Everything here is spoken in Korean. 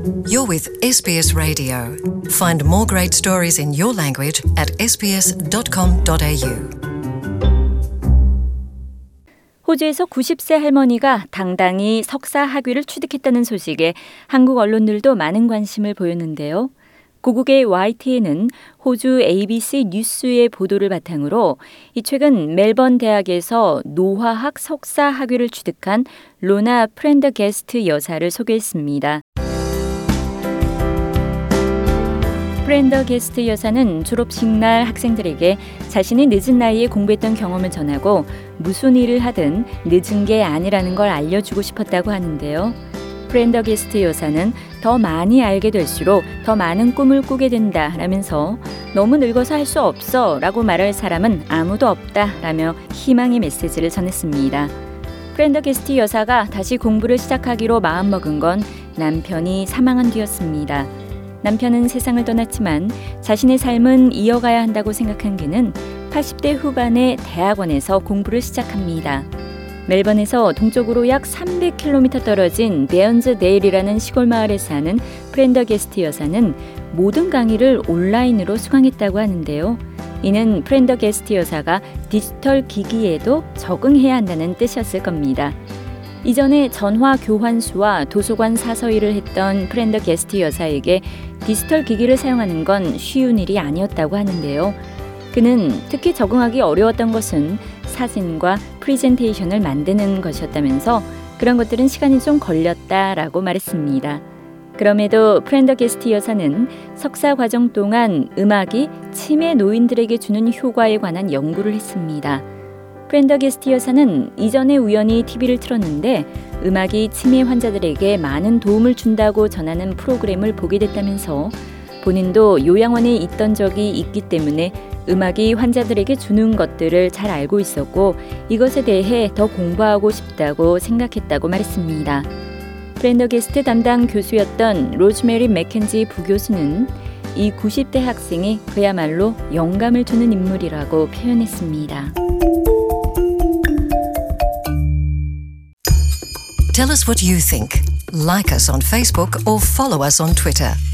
You're with SBS Radio. Find more great stories in your language at sbs.com.au. 호주에서 90세 할머니가 당당히 석사 학위를 취득했다는 소식에 한국 언론들도 많은 관심을 보였는데요. 고국의 YTN은 호주 ABC 뉴스의 보도를 바탕으로 최근 멜번 대학에서 노화학 석사 학위를 취득한 로나 프렌더게스트 여사를 소개했습니다. 프렌더게스트 여사는 졸업식 날 학생들에게 자신이 늦은 나이에 공부했던 경험을 전하고 무슨 일을 하든 늦은 게 아니라는 걸 알려주고 싶었다고 하는데요. 프렌더게스트 여사는 더 많이 알게 될수록 더 많은 꿈을 꾸게 된다라면서 너무 늙어서 할 수 없어 라고 말할 사람은 아무도 없다라며 희망의 메시지를 전했습니다. 프렌더게스트 여사가 다시 공부를 시작하기로 마음먹은 건 남편이 사망한 뒤였습니다. 남편은 세상을 떠났지만 자신의 삶은 이어가야 한다고 생각한 그는 80대 후반에 대학원에서 공부를 시작합니다. 멜번에서 동쪽으로 약 300km 떨어진 베언즈데일이라는 시골 마을에 사는 프렌더게스트 여사는 모든 강의를 온라인으로 수강했다고 하는데요. 이는 프렌더게스트 여사가 디지털 기기에도 적응해야 한다는 뜻이었을 겁니다. 이전에 전화 교환수와 도서관 사서 일을 했던 프렌더게스트 여사에게 디지털 기기를 사용하는 건 쉬운 일이 아니었다고 하는데요. 그는 특히 적응하기 어려웠던 것은 사진과 프레젠테이션을 만드는 것이었다면서 그런 것들은 시간이 좀 걸렸다라고 말했습니다. 그럼에도 프렌더게스트 여사는 석사 과정 동안 음악이 치매 노인들에게 주는 효과에 관한 연구를 했습니다. 프렌더게스트 여사는 이전에 우연히 TV를 틀었는데 음악이 치매 환자들에게 많은 도움을 준다고 전하는 프로그램을 보게 됐다면서 본인도 요양원에 있던 적이 있기 때문에 음악이 환자들에게 주는 것들을 잘 알고 있었고 이것에 대해 더 공부하고 싶다고 생각했다고 말했습니다. 프렌더게스트 담당 교수였던 로즈메리 맥켄지 부교수는 이 90대 학생이 그야말로 영감을 주는 인물이라고 표현했습니다. Tell us what you think. Like us on Facebook or follow us on Twitter.